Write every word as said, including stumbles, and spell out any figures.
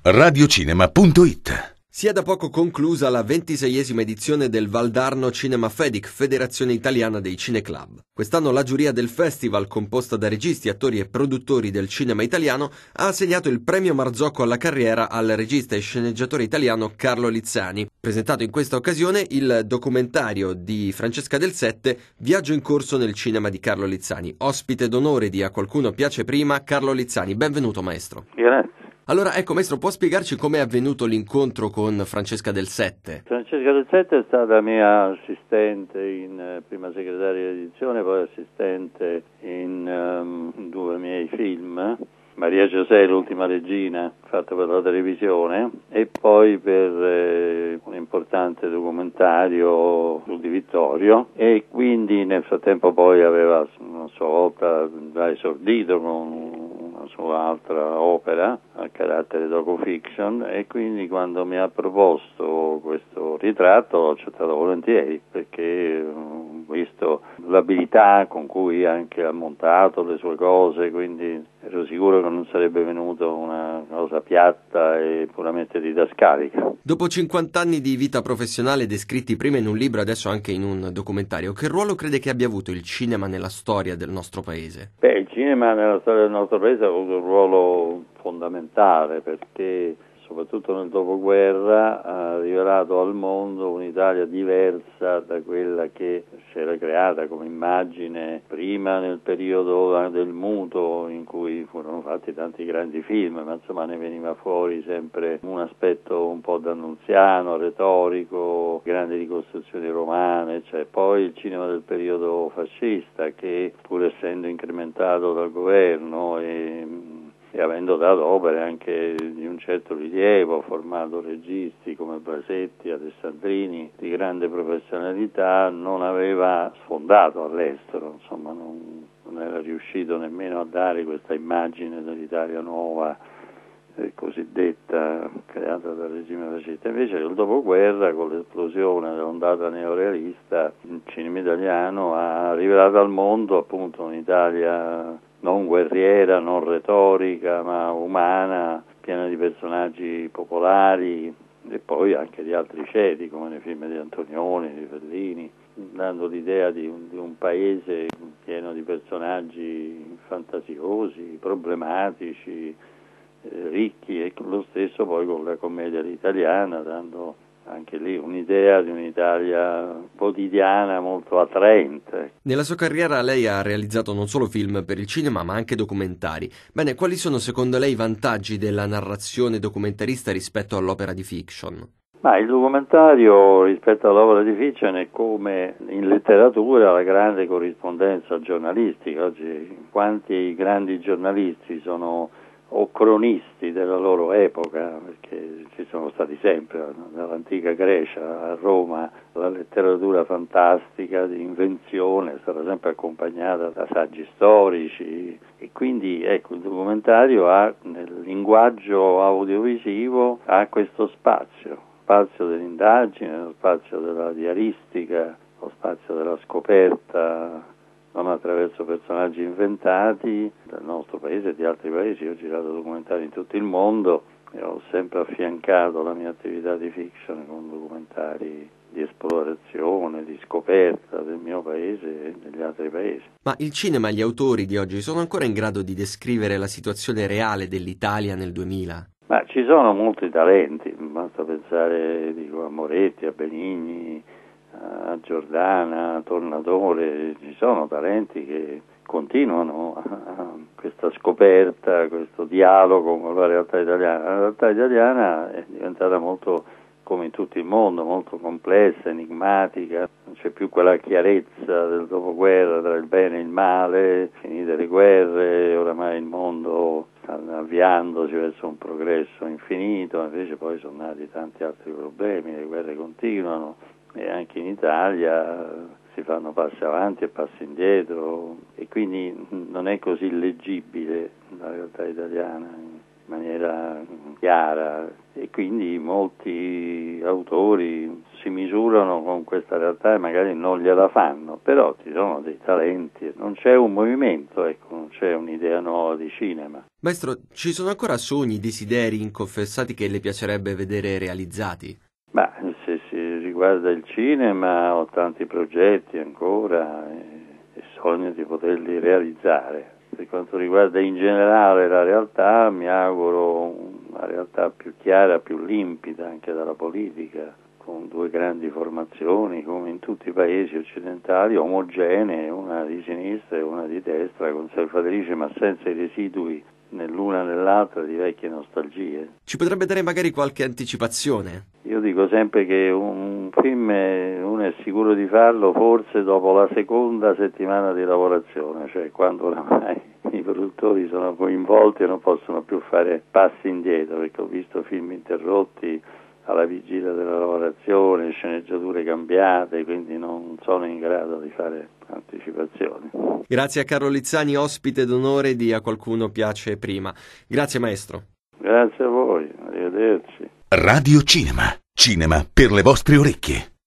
radiocinema punto it. Si è da poco conclusa la ventiseiesima edizione del Valdarno Cinema Fedic, Federazione Italiana dei Cineclub. Quest'anno la giuria del festival, composta da registi, attori e produttori del cinema italiano, ha assegnato il premio Marzocco alla carriera al regista e sceneggiatore italiano Carlo Lizzani. Presentato in questa occasione il documentario di Francesca Del Sette, Viaggio in corso nel cinema di Carlo Lizzani. Ospite d'onore di A Qualcuno Piace Prima, Carlo Lizzani. Benvenuto, maestro. Grazie. Allora, ecco, maestro, può spiegarci come è avvenuto l'incontro con Francesca Del Sette? Francesca Del Sette è stata mia assistente in eh, prima segretaria di edizione, poi assistente in um, due miei film, Maria José, l'ultima regina, fatto per la televisione, e poi per eh, un importante documentario su Di Vittorio, e quindi nel frattempo poi aveva a sua volta già esordito con una sua altra opera a carattere docu-fiction, e quindi quando mi ha proposto questo ritratto l'ho accettato volentieri, perché ho visto l'abilità con cui anche ha montato le sue cose, quindi ero sicuro che non sarebbe venuto una cosa piatta e puramente didascalica. Dopo cinquanta anni di vita professionale descritti prima in un libro, adesso anche in un documentario, che ruolo crede che abbia avuto il cinema nella storia del nostro paese? Beh, il cinema nella storia del nostro paese ha avuto un ruolo fondamentale, perché soprattutto nel dopoguerra ha rivelato al mondo un'Italia diversa da quella che si era creata come immagine prima nel periodo del muto, in cui furono fatti tanti grandi film, ma insomma ne veniva fuori sempre un aspetto un po' d'annunziano, retorico, grandi ricostruzioni romane, cioè poi il cinema del periodo fascista, che pur essendo incrementato dal governo e e avendo dato opere anche di un certo rilievo, formato registi come Brasetti, Alessandrini di grande professionalità, non aveva sfondato all'estero, insomma non, non era riuscito nemmeno a dare questa immagine dell'Italia nuova, eh, cosiddetta, creata dal regime fascista. Invece nel dopoguerra, con l'esplosione dell'ondata neorealista, il cinema italiano ha rivelato al mondo appunto un'Italia non guerriera, non retorica, ma umana, piena di personaggi popolari e poi anche di altri ceti, come nei film di Antonioni, di Fellini, dando l'idea di un, di un paese pieno di personaggi fantasiosi, problematici, eh, ricchi, e lo stesso poi con la commedia italiana, dando anche lì un'idea di un'Italia quotidiana molto attraente. Nella sua carriera lei ha realizzato non solo film per il cinema, ma anche documentari. Bene, quali sono secondo lei i vantaggi della narrazione documentarista rispetto all'opera di fiction? Ma il documentario rispetto all'opera di fiction è come in letteratura la grande corrispondenza giornalistica. Oggi quanti grandi giornalisti sono o cronisti della loro epoca, perché ci sono stati sempre, dall'antica Grecia a Roma, la letteratura fantastica di invenzione è stata sempre accompagnata da saggi storici, e quindi ecco il documentario ha, nel linguaggio audiovisivo, ha questo spazio, spazio dell'indagine, lo spazio della diaristica, lo spazio della scoperta, non attraverso personaggi inventati del nostro paese e di altri paesi. Io ho girato documentari in tutto il mondo e ho sempre affiancato la mia attività di fiction con documentari di esplorazione, di scoperta del mio paese e degli altri paesi. Ma il cinema e gli autori di oggi sono ancora in grado di descrivere la situazione reale dell'Italia nel duemila? Ma ci sono molti talenti, basta pensare dico, a Moretti, a Benigni, a Giordana, a Tornatore. Ci sono talenti che continuano a questa scoperta, questo dialogo con la realtà italiana. La realtà italiana è diventata molto, come in tutto il mondo, molto complessa, enigmatica, non c'è più quella chiarezza del dopoguerra tra il bene e il male, finite le guerre, oramai il mondo sta avviandosi verso un progresso infinito, invece poi sono nati tanti altri problemi, le guerre continuano, e anche in Italia si fanno passi avanti e passi indietro, e quindi non è così leggibile la realtà italiana in maniera chiara e quindi molti autori si misurano con questa realtà e magari non gliela fanno, però ci sono dei talenti, non c'è un movimento, ecco, non c'è un'idea nuova di cinema. Maestro, ci sono ancora sogni, desideri inconfessati che le piacerebbe vedere realizzati? Ma se si riguarda il cinema ho tanti progetti ancora e, e sogno di poterli realizzare. Per quanto riguarda in generale la realtà, mi auguro una realtà più chiara, più limpida anche dalla politica, con due grandi formazioni come in tutti i paesi occidentali, omogenee, una di sinistra e una di destra, conservatrice ma senza i residui né l'una né l'altra di vecchie nostalgie. Ci potrebbe dare magari qualche anticipazione? Io dico sempre che un film è, uno è sicuro di farlo forse dopo la seconda settimana di lavorazione, cioè quando oramai i produttori sono coinvolti e non possono più fare passi indietro, perché ho visto film interrotti alla vigilia della lavorazione, sceneggiature cambiate, quindi non sono in grado di fare anticipazioni. Grazie a Carlo Lizzani, ospite d'onore di A Qualcuno Piace Prima. Grazie maestro. Grazie a voi, arrivederci. Radio Cinema. Cinema per le vostre orecchie.